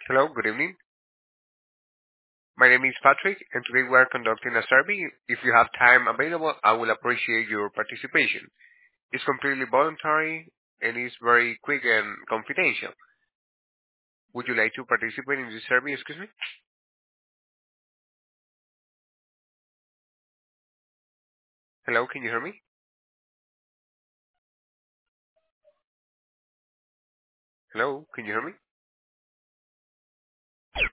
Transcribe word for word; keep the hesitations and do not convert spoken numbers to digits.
Hello, good evening. My name is Patrick, and today we are conducting a survey. If you have time available, I will appreciate your participation. It's completely voluntary and is very quick and confidential. Would you like to participate in this survey? Excuse me? Hello, can you hear me? Hello, can you hear me?